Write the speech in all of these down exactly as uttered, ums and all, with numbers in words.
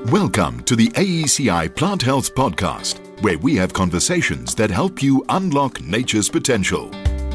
Welcome to the A E C I Plant Health Podcast, where we have conversations that help you unlock nature's potential.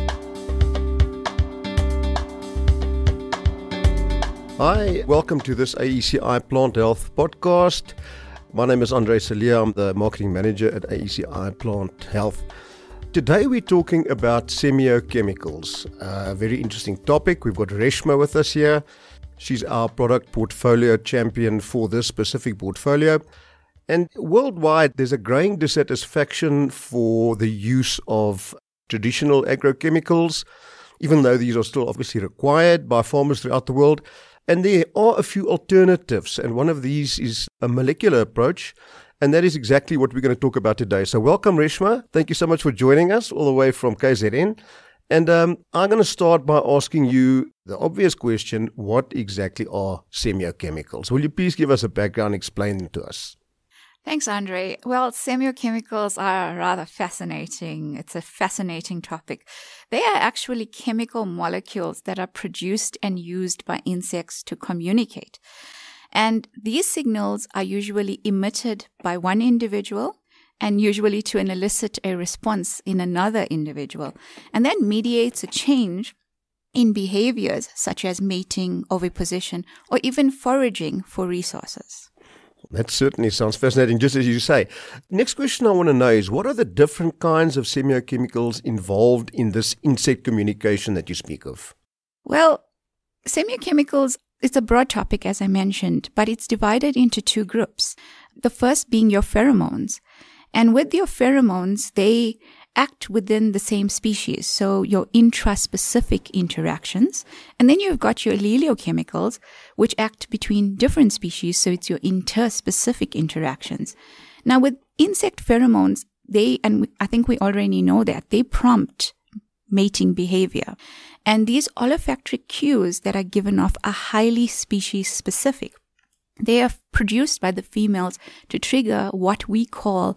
Hi, welcome to this A E C I Plant Health Podcast. My name is Andre Celia. I'm the Marketing Manager at A E C I Plant Health. Today we're talking about semiochemicals, a very interesting topic. We've got Reshma with us here. She's our product portfolio champion for this specific portfolio. And worldwide, there's a growing dissatisfaction for the use of traditional agrochemicals, even though these are still obviously required by farmers throughout the world. And there are a few alternatives, and one of these is a molecular approach, and that is exactly what we're going to talk about today. So welcome, Reshma. Thank you so much for joining us all the way from K Z N. And um, I'm going to start by asking you the obvious question, what exactly are semiochemicals? Will you please give us a background, explain them to us? Thanks, Andre. Well, semiochemicals are rather fascinating. It's a fascinating topic. They are actually chemical molecules that are produced and used by insects to communicate. And these signals are usually emitted by one individual and usually to elicit a response in another individual. And that mediates a change in behaviors such as mating, oviposition, or even foraging for resources. That certainly sounds fascinating, just as you say. Next question I want to know is, what are the different kinds of semiochemicals involved in this insect communication that you speak of? Well, semiochemicals, it's a broad topic, as I mentioned, but it's divided into two groups. The first being your pheromones. And with your pheromones, they act within the same species, so your intraspecific interactions. And then you've got your allelochemicals, which act between different species, so it's your interspecific interactions. Now, with insect pheromones, they, and I think we already know that, they prompt mating behavior. And these olfactory cues that are given off are highly species-specific. They are produced by the females to trigger what we call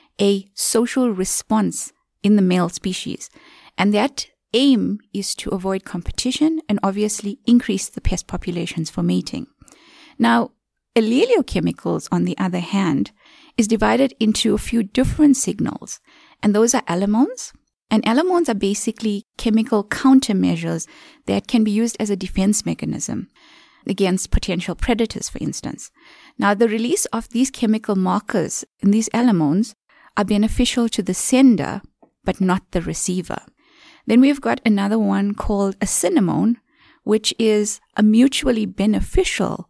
a social response in the male species. And that aim is to avoid competition and obviously increase the pest populations for mating. Now, allelochemicals, on the other hand, is divided into a few different signals. And those are allomones. And allomones are basically chemical countermeasures that can be used as a defense mechanism against potential predators, for instance. Now, the release of these chemical markers in these allomones are beneficial to the sender, but not the receiver. Then we've got another one called a cinnamone, which is a mutually beneficial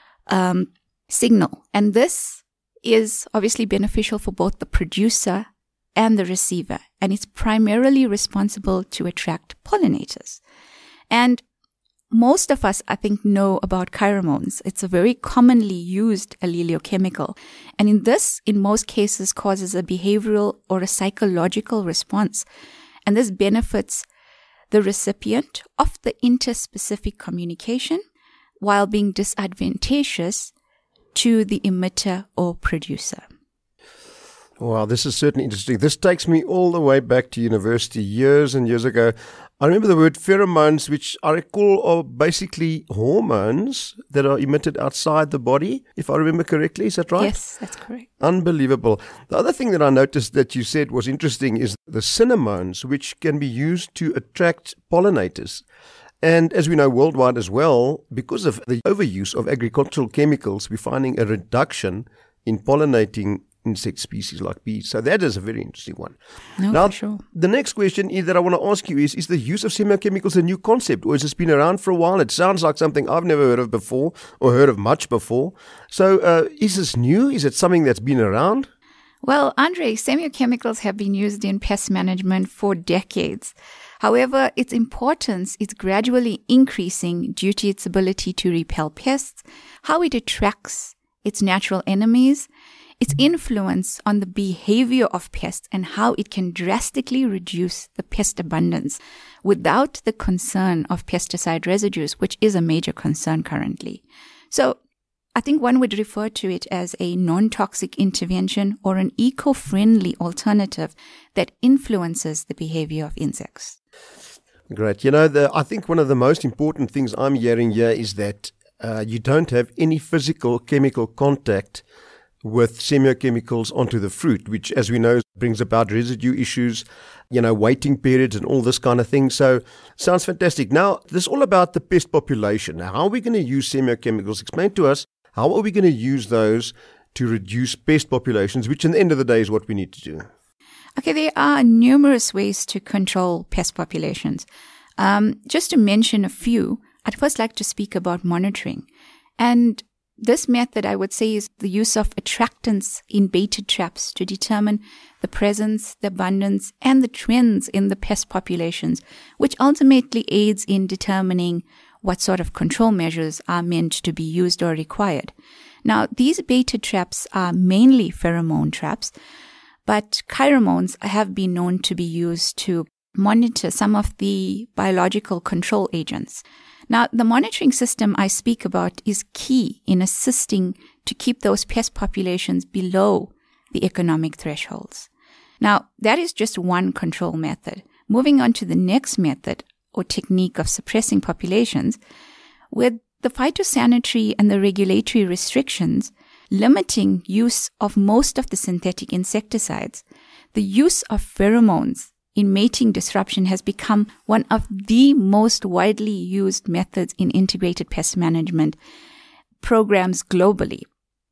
um, signal. And this is obviously beneficial for both the producer and the receiver. And it's primarily responsible to attract pollinators. And most of us, I think, know about chiromones. It's a very commonly used allelochemical. And in this, in most cases, causes a behavioral or a psychological response. And this benefits the recipient of the interspecific communication while being disadvantageous to the emitter or producer. Wow, this is certainly interesting. This takes me all the way back to university years and years ago. I remember the word pheromones, which I recall are basically hormones that are emitted outside the body, if I remember correctly. Is that right? Yes, that's correct. Unbelievable. The other thing that I noticed that you said was interesting is the cinnamones, which can be used to attract pollinators. And as we know worldwide as well, because of the overuse of agricultural chemicals, we're finding a reduction in pollinating insect species like bees. So that is a very interesting one. No, now, for sure. The next question is that I want to ask you is, is the use of semiochemicals a new concept, or has this been around for a while? It sounds like something I've never heard of before or heard of much before. So uh, is this new? Is it something that's been around? Well, Andre, semiochemicals have been used in pest management for decades. However, its importance is gradually increasing due to its ability to repel pests, how it attracts its natural enemies, its influence on the behavior of pests, and how it can drastically reduce the pest abundance without the concern of pesticide residues, which is a major concern currently. So I think one would refer to it as a non-toxic intervention or an eco-friendly alternative that influences the behavior of insects. Great. You know, the, I think one of the most important things I'm hearing here is that uh, you don't have any physical chemical contact with semiochemicals onto the fruit, which, as we know, brings about residue issues, you know, waiting periods and all this kind of thing. So sounds fantastic. Now, this is all about the pest population. Now, how are we going to use semiochemicals? Explain to us, how are we going to use those to reduce pest populations, which in the end of the day is what we need to do? Okay, there are numerous ways to control pest populations. Um, just to mention a few, I'd first like to speak about monitoring. And this method, I would say, is the use of attractants in baited traps to determine the presence, the abundance, and the trends in the pest populations, which ultimately aids in determining what sort of control measures are meant to be used or required. Now, these baited traps are mainly pheromone traps, but pheromones have been known to be used to monitor some of the biological control agents. Now, the monitoring system I speak about is key in assisting to keep those pest populations below the economic thresholds. Now, that is just one control method. Moving on to the next method or technique of suppressing populations, with the phytosanitary and the regulatory restrictions limiting use of most of the synthetic insecticides, the use of pheromones in mating disruption has become one of the most widely used methods in integrated pest management programs globally.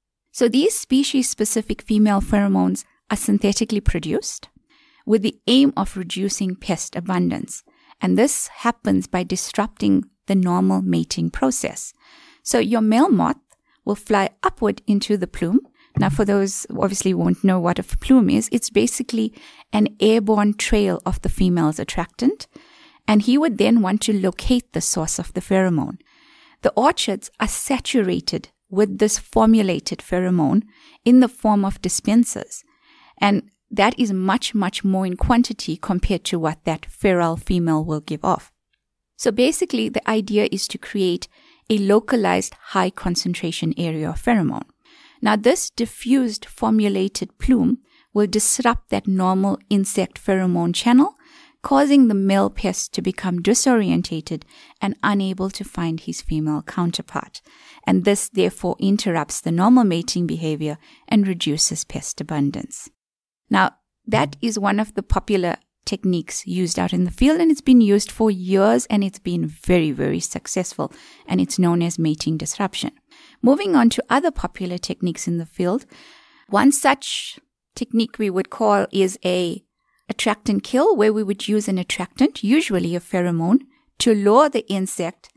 So these species-specific female pheromones are synthetically produced with the aim of reducing pest abundance. And this happens by disrupting the normal mating process. So your male moth will fly upward into the plume. Now, for those who obviously won't know what a plume is, it's basically an airborne trail of the female's attractant, and he would then want to locate the source of the pheromone. The orchids are saturated with this formulated pheromone in the form of dispensers, and that is much, much more in quantity compared to what that feral female will give off. So basically, the idea is to create a localized high concentration area of pheromone. Now, this diffused formulated plume will disrupt that normal insect pheromone channel, causing the male pest to become disorientated and unable to find his female counterpart. And this therefore interrupts the normal mating behavior and reduces pest abundance. Now, that is one of the popular techniques used out in the field, and it's been used for years, and it's been very, very successful, and it's known as mating disruption. Moving on to other popular techniques in the field, one such technique we would call is a attractant kill, where we would use an attractant, usually a pheromone, to lure the insect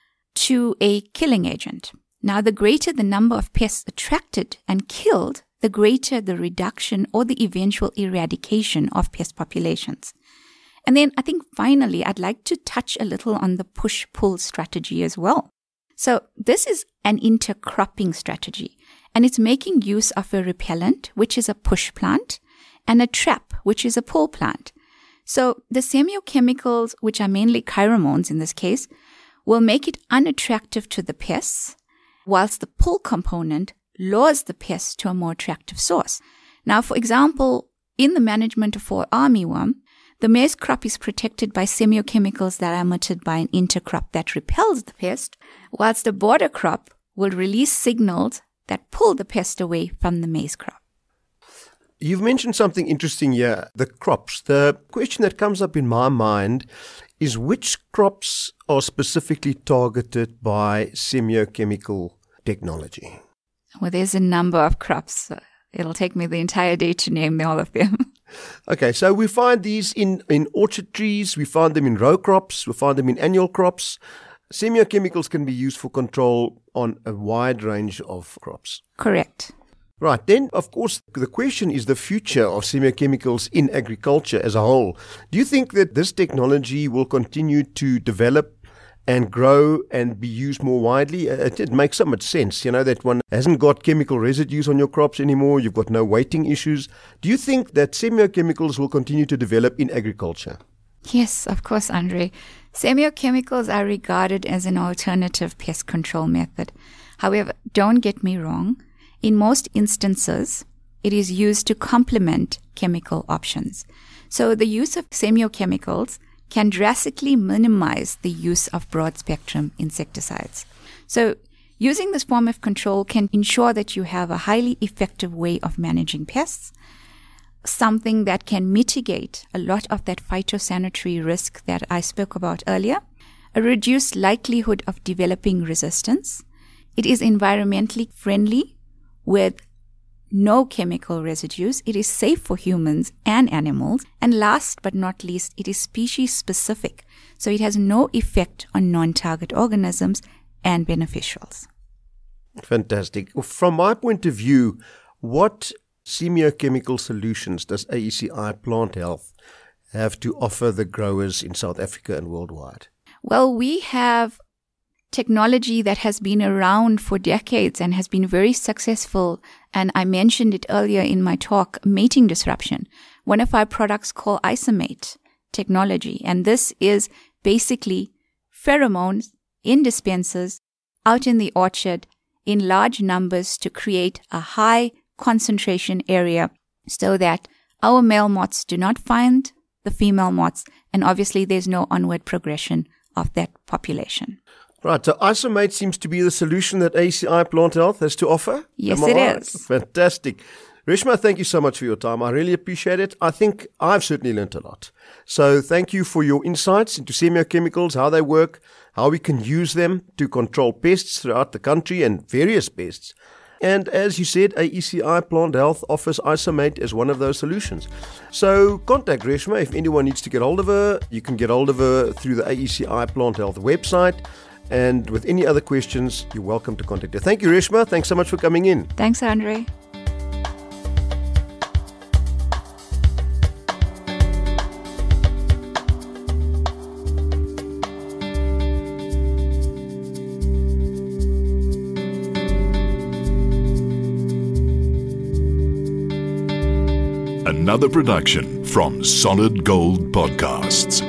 to a killing agent. Now, the greater the number of pests attracted and killed, the greater the reduction or the eventual eradication of pest populations. And then I think finally, I'd like to touch a little on the push-pull strategy as well. So this is an intercropping strategy, and it's making use of a repellent, which is a push plant, and a trap, which is a pull plant. So the semiochemicals, which are mainly pheromones in this case, will make it unattractive to the pests, whilst the pull component lures the pests to a more attractive source. Now, for example, in the management of fall armyworm, the maize crop is protected by semiochemicals that are emitted by an intercrop that repels the pest, whilst the border crop will release signals that pull the pest away from the maize crop. You've mentioned something interesting here, the crops. The question that comes up in my mind is which crops are specifically targeted by semiochemical technology? Well, there's a number of crops. It'll take me the entire day to name all of them. Okay, so we find these in, in orchard trees, we find them in row crops, we find them in annual crops. Semiochemicals can be used for control on a wide range of crops. Correct. Right, then, of course, the question is the future of semiochemicals in agriculture as a whole. Do you think that this technology will continue to develop and grow and be used more widely? It, it makes so much sense, you know, that one hasn't got chemical residues on your crops anymore. You've got no waiting issues. Do you think that semiochemicals will continue to develop in agriculture? Yes, of course, Andre. Semiochemicals are regarded as an alternative pest control method. However, don't get me wrong. In most instances, it is used to complement chemical options. So the use of semiochemicals can drastically minimize the use of broad-spectrum insecticides. So Using this form of control can ensure that you have a highly effective way of managing pests, something that can mitigate a lot of that phytosanitary risk that I spoke about earlier, a reduced likelihood of developing resistance. It is environmentally friendly with no chemical residues. It is safe for humans and animals. And last but not least, it is species specific. So it has no effect on non-target organisms and beneficials. Fantastic. From my point of view, what semiochemical solutions does A E C I Plant Health have to offer the growers in South Africa and worldwide? Well, we have technology that has been around for decades and has been very successful. And I mentioned it earlier in my talk, mating disruption. One of our products called Isomate technology. And this is basically pheromones in dispensers out in the orchard in large numbers to create a high concentration area so that our male moths do not find the female moths. And obviously there's no onward progression of that population. Right, so Isomate seems to be the solution that A E C I Plant Health has to offer? Yes, Am I it right? is. Fantastic. Reshma, thank you so much for your time. I really appreciate it. I think I've certainly learned a lot. So thank you for your insights into semiochemicals, how they work, how we can use them to control pests throughout the country and various pests. And as you said, A E C I Plant Health offers Isomate as one of those solutions. So contact Reshma if anyone needs to get hold of her. You can get hold of her through the A E C I Plant Health website. And with any other questions, you're welcome to contact her. Thank you, Reshma. Thanks so much for coming in. Thanks, Andre. Another production from Solid Gold Podcasts.